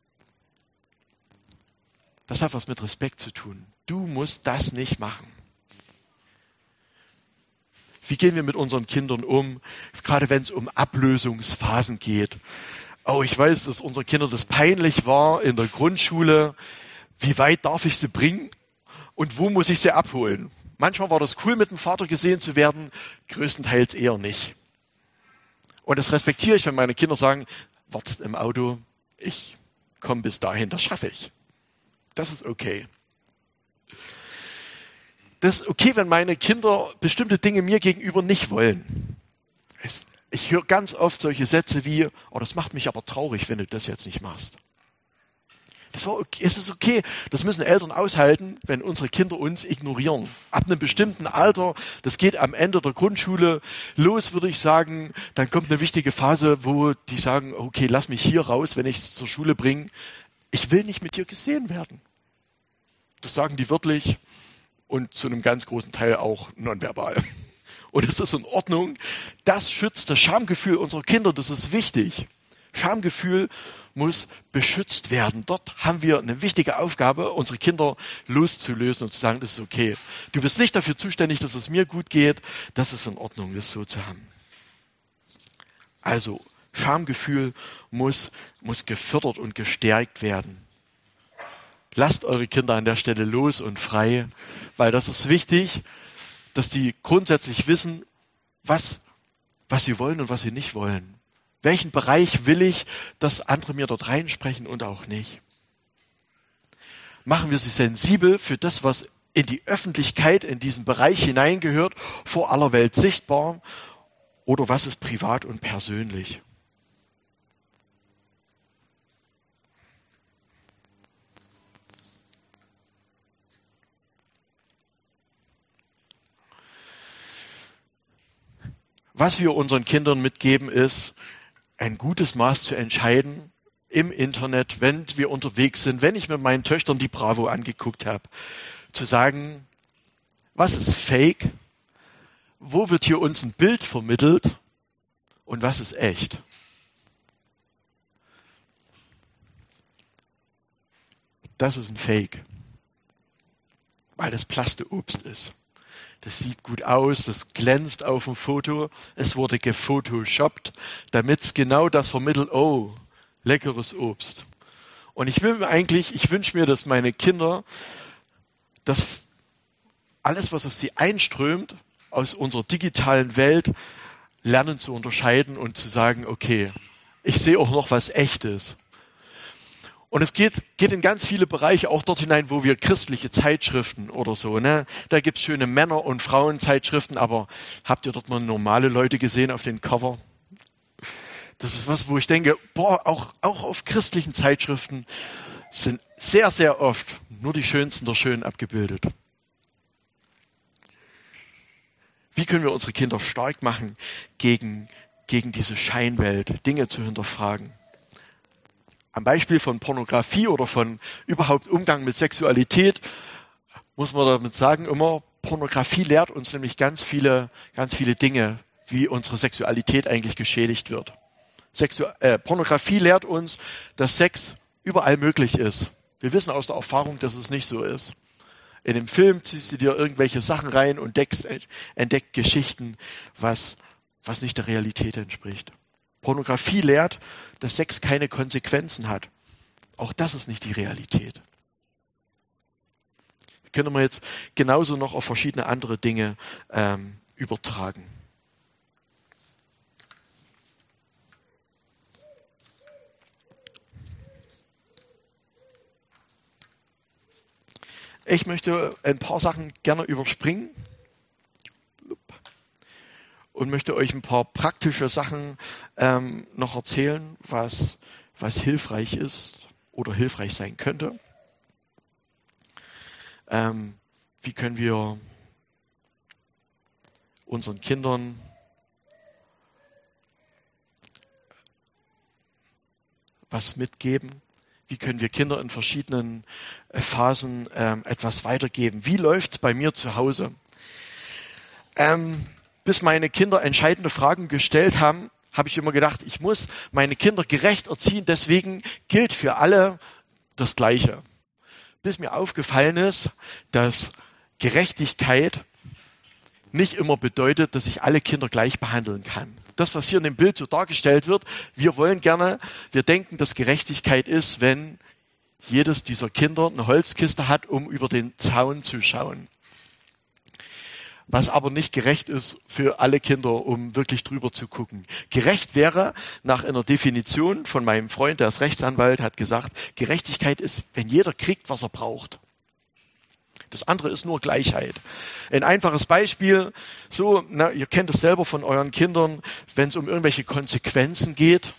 Das hat was mit Respekt zu tun. Du musst das nicht machen. Wie gehen wir mit unseren Kindern um, gerade wenn es um Ablösungsphasen geht? Oh, ich weiß, dass unseren Kindern das peinlich war in der Grundschule. Wie weit darf ich sie bringen und wo muss ich sie abholen? Manchmal war das cool, mit dem Vater gesehen zu werden, größtenteils eher nicht. Und das respektiere ich, wenn meine Kinder sagen, wartest im Auto, ich komme bis dahin, das schaffe ich. Das ist okay. Das ist okay, wenn meine Kinder bestimmte Dinge mir gegenüber nicht wollen. Ich höre ganz oft solche Sätze wie, oh, das macht mich aber traurig, wenn du das jetzt nicht machst. Es ist okay, das müssen Eltern aushalten, wenn unsere Kinder uns ignorieren. Ab einem bestimmten Alter, das geht am Ende der Grundschule los, würde ich sagen, dann kommt eine wichtige Phase, wo die sagen, okay, lass mich hier raus, wenn ich es zur Schule bringe. Ich will nicht mit dir gesehen werden. Das sagen die wörtlich und zu einem ganz großen Teil auch nonverbal. Und es ist in Ordnung. Das schützt das Schamgefühl unserer Kinder, das ist wichtig. Schamgefühl muss beschützt werden. Dort haben wir eine wichtige Aufgabe, unsere Kinder loszulösen und zu sagen, das ist okay. Du bist nicht dafür zuständig, dass es mir gut geht. Das ist in Ordnung, das so zu haben. Also, Schamgefühl muss gefördert und gestärkt werden. Lasst eure Kinder an der Stelle los und frei, weil das ist wichtig, dass die grundsätzlich wissen, was sie wollen und was sie nicht wollen. Welchen Bereich will ich, dass andere mir dort reinsprechen und auch nicht? Machen wir sie sensibel für das, was in die Öffentlichkeit, in diesen Bereich hineingehört, vor aller Welt sichtbar, oder was ist privat und persönlich? Was wir unseren Kindern mitgeben, ist, ein gutes Maß zu entscheiden im Internet, wenn wir unterwegs sind, wenn ich mit meinen Töchtern die Bravo angeguckt habe, zu sagen, was ist Fake, wo wird hier uns ein Bild vermittelt und was ist echt. Das ist ein Fake, weil das Plaste-Obst ist. Das sieht gut aus, das glänzt auf dem Foto. Es wurde gefotoshoppt, damit es genau das vermittelt. Oh, leckeres Obst. Und ich wünsche mir, dass meine Kinder das alles, was auf sie einströmt, aus unserer digitalen Welt, lernen zu unterscheiden und zu sagen, okay, ich sehe auch noch was Echtes. Und es geht in ganz viele Bereiche, auch dort hinein, wo wir christliche Zeitschriften oder so, ne? Da gibt's schöne Männer- und Frauenzeitschriften, aber habt ihr dort mal normale Leute gesehen auf den Cover? Das ist was, wo ich denke, auch auf christlichen Zeitschriften sind sehr, sehr oft nur die Schönsten der Schönen abgebildet. Wie können wir unsere Kinder stark machen, gegen diese Scheinwelt Dinge zu hinterfragen? Am Beispiel von Pornografie oder von überhaupt Umgang mit Sexualität muss man damit sagen, immer, Pornografie lehrt uns nämlich ganz viele Dinge, wie unsere Sexualität eigentlich geschädigt wird. Pornografie lehrt uns, dass Sex überall möglich ist. Wir wissen aus der Erfahrung, dass es nicht so ist. In dem Film ziehst du dir irgendwelche Sachen rein und entdeckt Geschichten, was nicht der Realität entspricht. Pornografie lehrt, dass Sex keine Konsequenzen hat. Auch das ist nicht die Realität. Können wir jetzt genauso noch auf verschiedene andere Dinge übertragen. Ich möchte ein paar Sachen gerne überspringen und möchte euch ein paar praktische Sachen noch erzählen, was hilfreich ist oder hilfreich sein könnte. Wie können wir unseren Kindern was mitgeben? Wie können wir Kinder in verschiedenen Phasen etwas weitergeben? Wie läuft's bei mir zu Hause? Bis meine Kinder entscheidende Fragen gestellt haben, habe ich immer gedacht, ich muss meine Kinder gerecht erziehen, deswegen gilt für alle das Gleiche. Bis mir aufgefallen ist, dass Gerechtigkeit nicht immer bedeutet, dass ich alle Kinder gleich behandeln kann. Das, was hier in dem Bild so dargestellt wird, wir denken, dass Gerechtigkeit ist, wenn jedes dieser Kinder eine Holzkiste hat, um über den Zaun zu schauen. Was aber nicht gerecht ist für alle Kinder, um wirklich drüber zu gucken. Gerecht wäre, nach einer Definition von meinem Freund, der ist Rechtsanwalt, hat gesagt, Gerechtigkeit ist, wenn jeder kriegt, was er braucht. Das andere ist nur Gleichheit. Ein einfaches Beispiel, ihr kennt es selber von euren Kindern, wenn es um irgendwelche Konsequenzen geht.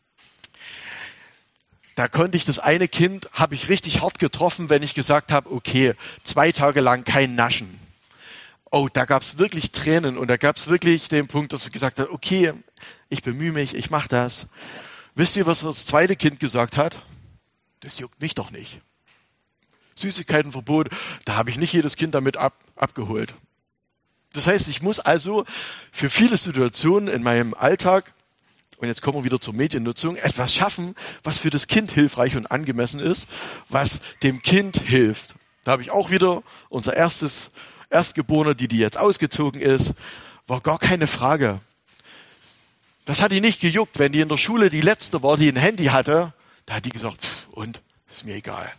Da konnte ich das eine Kind, habe ich richtig hart getroffen, wenn ich gesagt habe, okay, 2 Tage lang kein Naschen. Oh, da gab es wirklich Tränen und da gab es wirklich den Punkt, dass sie gesagt hat, okay, ich bemühe mich, ich mache das. Wisst ihr, was das zweite Kind gesagt hat? Das juckt mich doch nicht. Süßigkeitenverbot, da habe ich nicht jedes Kind damit abgeholt. Das heißt, ich muss also für viele Situationen in meinem Alltag, und jetzt kommen wir wieder zur Mediennutzung, etwas schaffen, was für das Kind hilfreich und angemessen ist, was dem Kind hilft. Da habe ich auch wieder unser Erstgeborene, die jetzt ausgezogen ist, war gar keine Frage. Das hat die nicht gejuckt, wenn die in der Schule die Letzte war, die ein Handy hatte, da hat die gesagt, und, ist mir egal.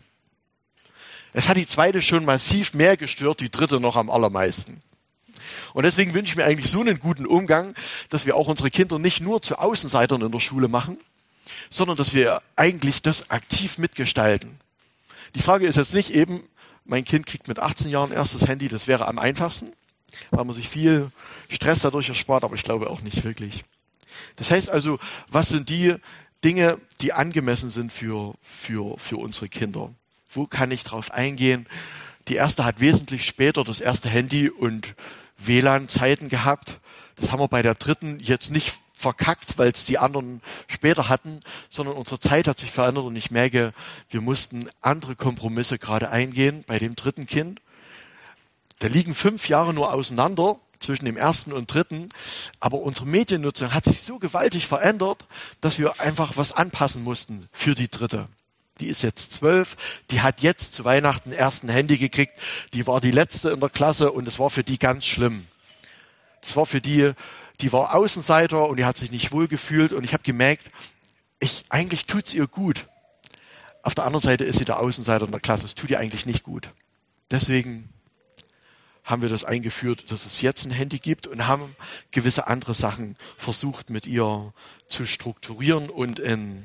Es hat die zweite schon massiv mehr gestört, die dritte noch am allermeisten. Und deswegen wünsche ich mir eigentlich so einen guten Umgang, dass wir auch unsere Kinder nicht nur zu Außenseitern in der Schule machen, sondern dass wir eigentlich das aktiv mitgestalten. Die Frage ist jetzt nicht eben, mein Kind kriegt mit 18 Jahren erstes Handy, das wäre am einfachsten, weil man sich viel Stress dadurch erspart, aber ich glaube auch nicht wirklich. Das heißt also, was sind die Dinge, die angemessen sind für unsere Kinder? Wo kann ich drauf eingehen? Die erste hat wesentlich später das erste Handy und WLAN-Zeiten gehabt. Das haben wir bei der dritten jetzt nicht verkackt, weil es die anderen später hatten, sondern unsere Zeit hat sich verändert und ich merke, wir mussten andere Kompromisse gerade eingehen bei dem dritten Kind. Da liegen 5 Jahre nur auseinander zwischen dem ersten und dritten, aber unsere Mediennutzung hat sich so gewaltig verändert, dass wir einfach was anpassen mussten für die dritte. Die ist jetzt 12, die hat jetzt zu Weihnachten erst ein Handy gekriegt, die war die letzte in der Klasse und es war für die ganz schlimm. Das war für die war Außenseiter und die hat sich nicht wohl gefühlt und ich habe gemerkt, eigentlich tut's ihr gut. Auf der anderen Seite ist sie der Außenseiter in der Klasse. Es tut ihr eigentlich nicht gut. Deswegen haben wir das eingeführt, dass es jetzt ein Handy gibt und haben gewisse andere Sachen versucht, mit ihr zu strukturieren und in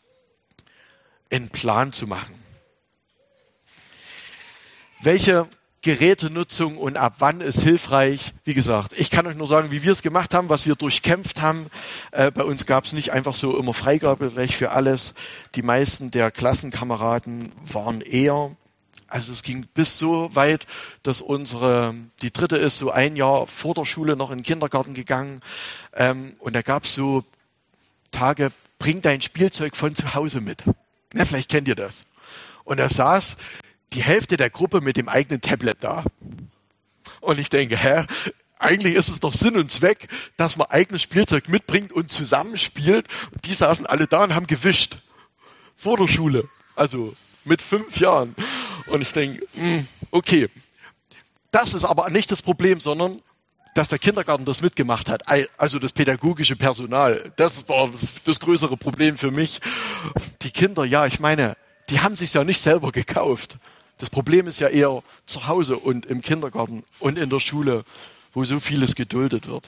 Plan zu machen. Welche Gerätenutzung und ab wann ist hilfreich? Wie gesagt, ich kann euch nur sagen, wie wir es gemacht haben, was wir durchkämpft haben. Bei uns gab es nicht einfach so immer Freigaberecht für alles. Die meisten der Klassenkameraden waren eher, also es ging bis so weit, dass die dritte ist so ein Jahr vor der Schule noch in den Kindergarten gegangen. Und da gab es so Tage, bring dein Spielzeug von zu Hause mit. Ja, vielleicht kennt ihr das. Und da saß die Hälfte der Gruppe mit dem eigenen Tablet da. Und ich denke, eigentlich ist es doch Sinn und Zweck, dass man eigenes Spielzeug mitbringt und zusammenspielt. Und die saßen alle da und haben gewischt. Vor der Schule. Also mit 5 Jahren. Und ich denke, okay. Das ist aber nicht das Problem, sondern dass der Kindergarten das mitgemacht hat. Also das pädagogische Personal. Das war das größere Problem für mich. Die Kinder, ja, ich meine, die haben sich ja nicht selber gekauft. Das Problem ist ja eher zu Hause und im Kindergarten und in der Schule, wo so vieles geduldet wird.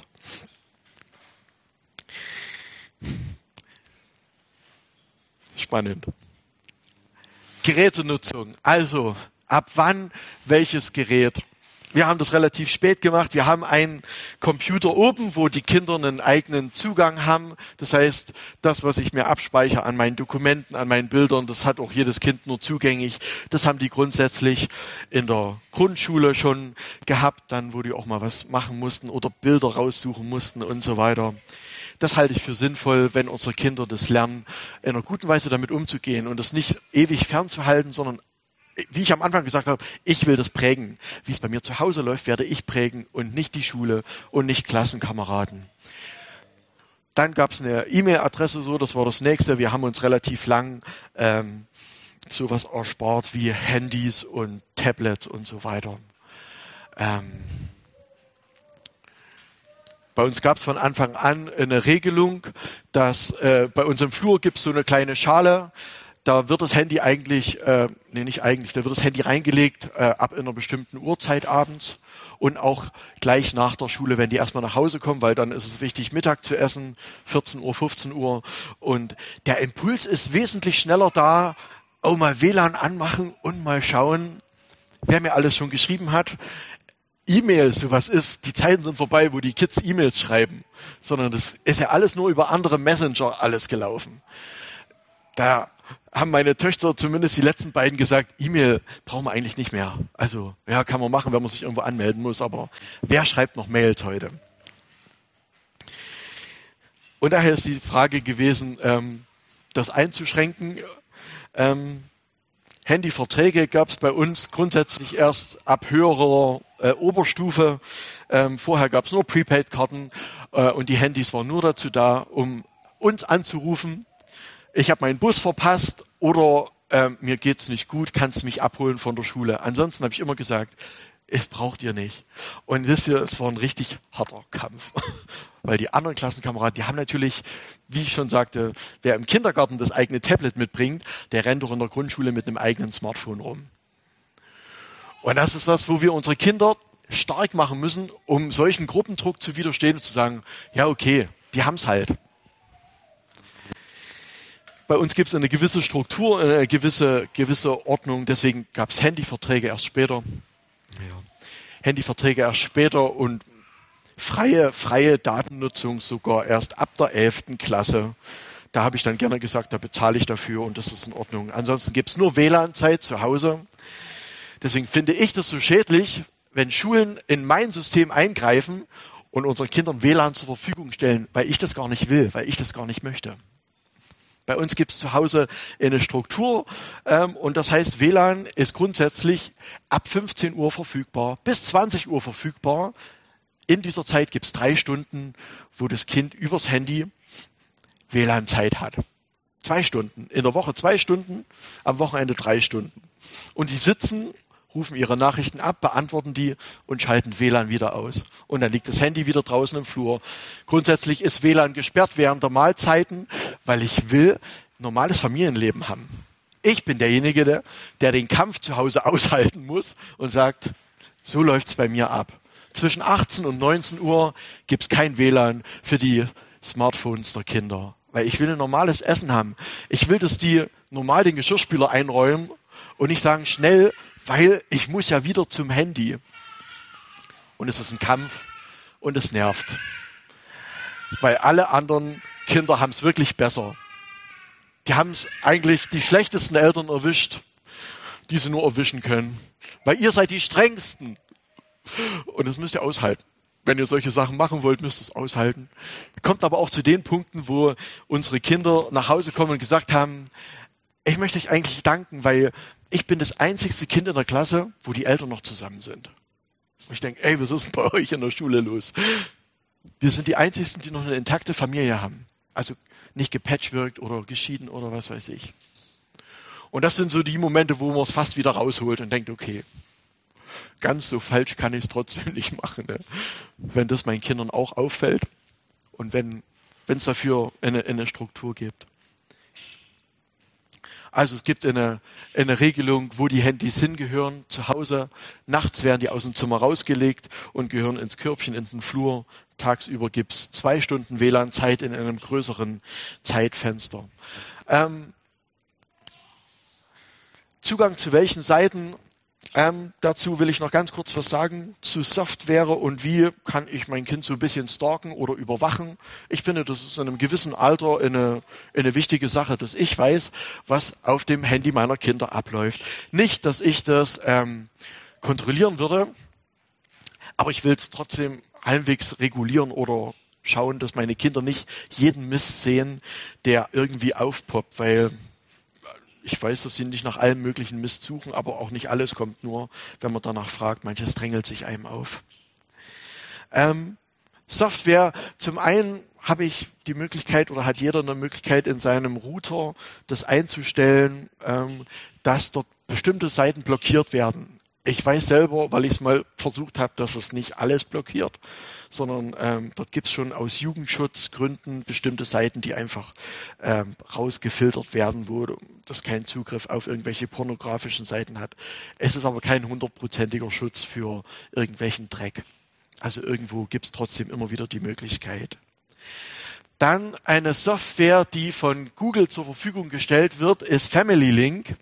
Spannend. Gerätenutzung. Also, ab wann welches Gerät? Wir haben das relativ spät gemacht. Wir haben einen Computer oben, wo die Kinder einen eigenen Zugang haben. Das heißt, das, was ich mir abspeichere an meinen Dokumenten, an meinen Bildern, das hat auch jedes Kind nur zugänglich. Das haben die grundsätzlich in der Grundschule schon gehabt, dann wo die auch mal was machen mussten oder Bilder raussuchen mussten und so weiter. Das halte ich für sinnvoll, wenn unsere Kinder das lernen, in einer guten Weise damit umzugehen und das nicht ewig fernzuhalten, sondern wie ich am Anfang gesagt habe, ich will das prägen. Wie es bei mir zu Hause läuft, werde ich prägen und nicht die Schule und nicht Klassenkameraden. Dann gab es eine E-Mail-Adresse, das war das nächste. Wir haben uns relativ lang sowas erspart wie Handys und Tablets und so weiter. Bei uns gab es von Anfang an eine Regelung, dass bei uns im Flur gibt es so eine kleine Schale. Da wird das Handy da wird das Handy reingelegt ab einer bestimmten Uhrzeit abends und auch gleich nach der Schule, wenn die erstmal nach Hause kommen, weil dann ist es wichtig, Mittag zu essen, 14 Uhr, 15 Uhr. Und der Impuls ist wesentlich schneller da, mal WLAN anmachen und mal schauen, wer mir alles schon geschrieben hat. E-Mails, sowas ist, die Zeiten sind vorbei, wo die Kids E-Mails schreiben, sondern das ist ja alles nur über andere Messenger alles gelaufen. Da haben meine Töchter zumindest die letzten beiden gesagt, E-Mail brauchen wir eigentlich nicht mehr. Also, ja, kann man machen, wenn man sich irgendwo anmelden muss, aber wer schreibt noch Mails heute? Und daher ist die Frage gewesen, das einzuschränken. Handyverträge gab es bei uns grundsätzlich erst ab höherer Oberstufe. Vorher gab es nur Prepaid-Karten und die Handys waren nur dazu da, um uns anzurufen. Ich habe meinen Bus verpasst oder mir geht's nicht gut, kannst du mich abholen von der Schule. Ansonsten habe ich immer gesagt, es braucht ihr nicht. Und wisst ihr, es war ein richtig harter Kampf. Weil die anderen Klassenkameraden, die haben natürlich, wie ich schon sagte, wer im Kindergarten das eigene Tablet mitbringt, der rennt doch in der Grundschule mit einem eigenen Smartphone rum. Und das ist was, wo wir unsere Kinder stark machen müssen, um solchen Gruppendruck zu widerstehen und zu sagen, ja okay, die haben's halt. Bei uns gibt es eine gewisse Struktur, eine gewisse Ordnung, deswegen gab es Handyverträge erst später. Ja. Handyverträge erst später und freie Datennutzung sogar erst ab der 11. Klasse. Da habe ich dann gerne gesagt, da bezahle ich dafür und das ist in Ordnung. Ansonsten gibt es nur WLAN-Zeit zu Hause. Deswegen finde ich das so schädlich, wenn Schulen in mein System eingreifen und unseren Kindern WLAN zur Verfügung stellen, weil ich das gar nicht will, weil ich das gar nicht möchte. Bei uns gibt es zu Hause eine Struktur und das heißt, WLAN ist grundsätzlich ab 15 Uhr verfügbar, bis 20 Uhr verfügbar. In dieser Zeit gibt es 3 Stunden, wo das Kind übers Handy WLAN-Zeit hat. 2 Stunden. In der Woche 2 Stunden, am Wochenende 3 Stunden. Und die sitzen, rufen ihre Nachrichten ab, beantworten die und schalten WLAN wieder aus. Und dann liegt das Handy wieder draußen im Flur. Grundsätzlich ist WLAN gesperrt während der Mahlzeiten, weil ich will normales Familienleben haben. Ich bin derjenige, der den Kampf zu Hause aushalten muss und sagt, so läuft's bei mir ab. Zwischen 18 und 19 Uhr gibt's kein WLAN für die Smartphones der Kinder, weil ich will ein normales Essen haben. Ich will, dass die normal den Geschirrspüler einräumen und nicht sagen, schnell, weil ich muss ja wieder zum Handy. Und es ist ein Kampf und es nervt. Weil alle anderen Kinder haben es wirklich besser. Die haben es eigentlich die schlechtesten Eltern erwischt, die sie nur erwischen können. Weil ihr seid die strengsten. Und das müsst ihr aushalten. Wenn ihr solche Sachen machen wollt, müsst ihr es aushalten. Kommt aber auch zu den Punkten, wo unsere Kinder nach Hause kommen und gesagt haben, ich möchte euch eigentlich danken, weil ich bin das einzigste Kind in der Klasse, wo die Eltern noch zusammen sind. Und ich denke, ey, was ist denn bei euch in der Schule los? Wir sind die einzigsten, die noch eine intakte Familie haben. Also nicht gepatchworkt oder geschieden oder was weiß ich. Und das sind so die Momente, wo man es fast wieder rausholt und denkt, okay, ganz so falsch kann ich es trotzdem nicht machen. Ne? Wenn das meinen Kindern auch auffällt und wenn es dafür eine Struktur gibt. Also es gibt eine Regelung, wo die Handys hingehören, zu Hause. Nachts werden die aus dem Zimmer rausgelegt und gehören ins Körbchen, in den Flur. Tagsüber gibt es 2 Stunden WLAN-Zeit in einem größeren Zeitfenster. Zugang zu welchen Seiten? Dazu will ich noch ganz kurz was sagen zu Software und wie kann ich mein Kind so ein bisschen stalken oder überwachen. Ich finde, das ist in einem gewissen Alter eine wichtige Sache, dass ich weiß, was auf dem Handy meiner Kinder abläuft. Nicht, dass ich das kontrollieren würde, aber ich will es trotzdem halbwegs regulieren oder schauen, dass meine Kinder nicht jeden Mist sehen, der irgendwie aufpoppt, weil ich weiß, dass sie nicht nach allem möglichen Mist suchen, aber auch nicht alles kommt nur, wenn man danach fragt. Manches drängelt sich einem auf. Software, zum einen habe ich die Möglichkeit oder hat jeder eine Möglichkeit in seinem Router das einzustellen, dass dort bestimmte Seiten blockiert werden. Ich weiß selber, weil ich es mal versucht habe, dass es nicht alles blockiert, sondern dort gibt es schon aus Jugendschutzgründen bestimmte Seiten, die einfach rausgefiltert werden, wo das keinen Zugriff auf irgendwelche pornografischen Seiten hat. Es ist aber kein 100%iger Schutz für irgendwelchen Dreck. Also irgendwo gibt es trotzdem immer wieder die Möglichkeit. Dann eine Software, die von Google zur Verfügung gestellt wird, ist Family Link.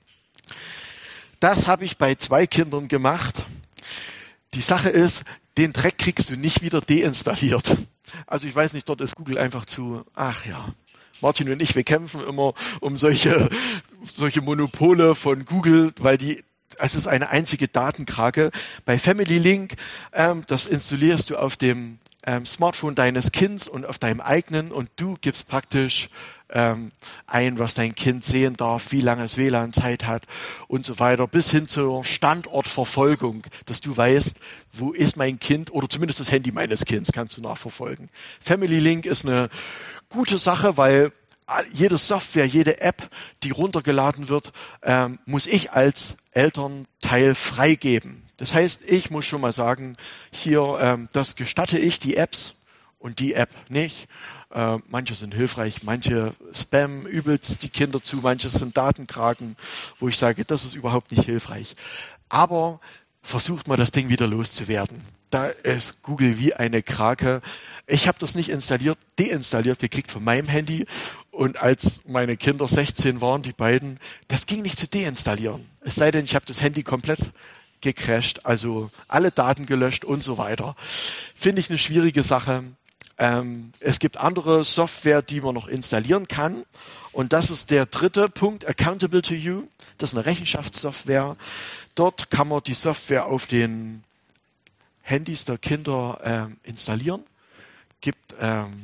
Das habe ich bei 2 Kindern gemacht. Die Sache ist, den Dreck kriegst du nicht wieder deinstalliert. Also ich weiß nicht, dort ist Google einfach zu, ach ja, Martin und ich, wir kämpfen immer um solche Monopole von Google, weil es ist eine einzige Datenkrake. Bei Family Link, das installierst du auf dem Smartphone deines Kindes und auf deinem eigenen und du gibst praktisch ein, was dein Kind sehen darf, wie lange es WLAN-Zeit hat und so weiter, bis hin zur Standortverfolgung, dass du weißt, wo ist mein Kind oder zumindest das Handy meines Kindes kannst du nachverfolgen. Family Link ist eine gute Sache, weil jede Software, jede App, die runtergeladen wird, muss ich als Elternteil freigeben. Das heißt, ich muss schon mal sagen, hier, das gestatte ich, die Apps und die App nicht. Manche sind hilfreich, manche spammen übelst die Kinder zu, manche sind Datenkraken, wo ich sage, das ist überhaupt nicht hilfreich. Aber versucht mal das Ding wieder loszuwerden. Da ist Google wie eine Krake. Ich habe das nicht deinstalliert gekriegt von meinem Handy. Und als meine Kinder 16 waren, die beiden, das ging nicht zu deinstallieren. Es sei denn, ich habe das Handy komplett gecrashed, also alle Daten gelöscht und so weiter. Finde ich eine schwierige Sache. Es gibt andere Software, die man noch installieren kann. Und das ist der 3. Punkt, Accountable to You. Das ist eine Rechenschaftssoftware. Dort kann man die Software auf den Handys der Kinder installieren. Gibst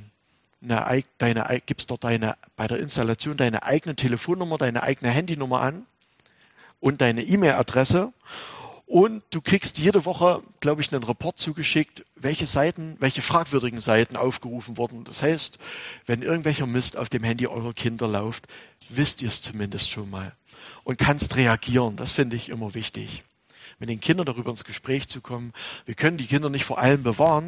dort bei der Installation deine eigene Telefonnummer, deine eigene Handynummer an und deine E-Mail-Adresse. Und du kriegst jede Woche, glaube ich, einen Report zugeschickt, welche fragwürdigen Seiten aufgerufen wurden. Das heißt, wenn irgendwelcher Mist auf dem Handy eurer Kinder läuft, wisst ihr es zumindest schon mal und kannst reagieren. Das finde ich immer wichtig. Mit den Kindern darüber ins Gespräch zu kommen. Wir können die Kinder nicht vor allem bewahren,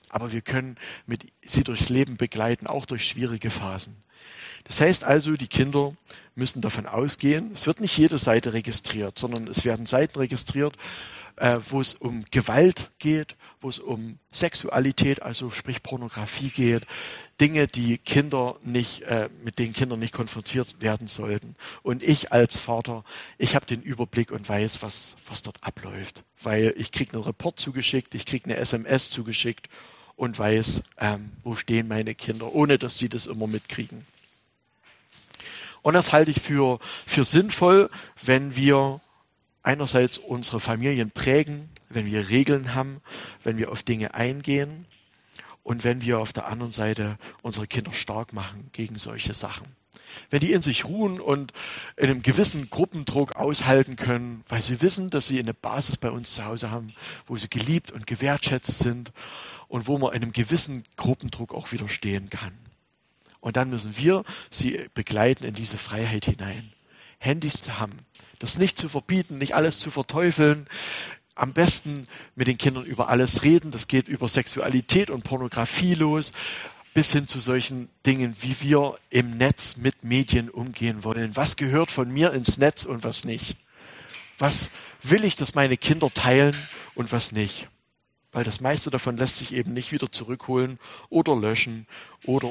aber wir können sie durchs Leben begleiten, auch durch schwierige Phasen. Das heißt also, die Kinder müssen davon ausgehen, es wird nicht jede Seite registriert, sondern es werden Seiten registriert, wo es um Gewalt geht, wo es um Sexualität, also sprich Pornografie geht, Dinge, die mit denen Kinder nicht konfrontiert werden sollten. Und ich als Vater, ich habe den Überblick und weiß, was dort abläuft, weil ich kriege einen Report zugeschickt, ich kriege eine SMS zugeschickt und weiß, wo stehen meine Kinder, ohne dass sie das immer mitkriegen. Und das halte ich für sinnvoll, wenn wir einerseits unsere Familien prägen, wenn wir Regeln haben, wenn wir auf Dinge eingehen und wenn wir auf der anderen Seite unsere Kinder stark machen gegen solche Sachen. Wenn die in sich ruhen und in einem gewissen Gruppendruck aushalten können, weil sie wissen, dass sie eine Basis bei uns zu Hause haben, wo sie geliebt und gewertschätzt sind und wo man einem gewissen Gruppendruck auch widerstehen kann. Und dann müssen wir sie begleiten in diese Freiheit hinein. Handys zu haben, das nicht zu verbieten, nicht alles zu verteufeln, am besten mit den Kindern über alles reden, das geht über Sexualität und Pornografie los, bis hin zu solchen Dingen, wie wir im Netz mit Medien umgehen wollen. Was gehört von mir ins Netz und was nicht? Was will ich, dass meine Kinder teilen und was nicht? Weil das meiste davon lässt sich eben nicht wieder zurückholen oder löschen oder.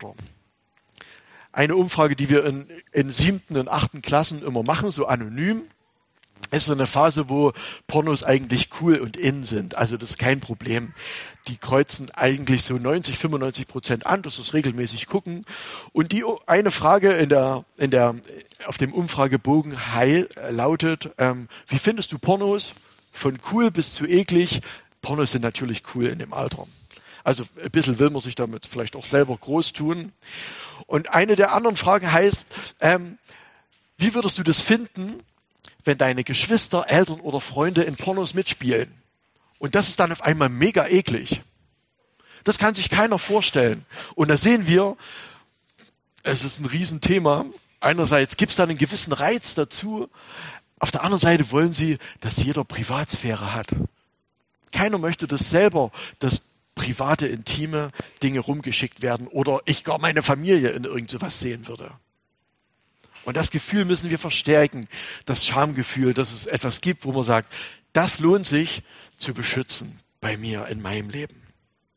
Eine Umfrage, die wir in 7. und 8. Klassen immer machen, so anonym, ist so eine Phase, wo Pornos eigentlich cool und in sind. Also das ist kein Problem. Die kreuzen eigentlich so 90-95% an, dass das regelmäßig gucken. Und die eine Frage auf dem Umfragebogen lautet, wie findest du Pornos? Von cool bis zu eklig. Pornos sind natürlich cool in dem Alter. Also ein bisschen will man sich damit vielleicht auch selber groß tun. Und eine der anderen Fragen heißt, wie würdest du das finden, wenn deine Geschwister, Eltern oder Freunde in Pornos mitspielen? Und das ist dann auf einmal mega eklig. Das kann sich keiner vorstellen. Und da sehen wir, es ist ein Riesenthema. Einerseits gibt es da einen gewissen Reiz dazu. Auf der anderen Seite wollen sie, dass jeder Privatsphäre hat. Keiner möchte das selber, dass private, intime Dinge rumgeschickt werden oder ich gar meine Familie in irgend sowas sehen würde. Und das Gefühl müssen wir verstärken, das Schamgefühl, dass es etwas gibt, wo man sagt, das lohnt sich zu beschützen bei mir in meinem Leben.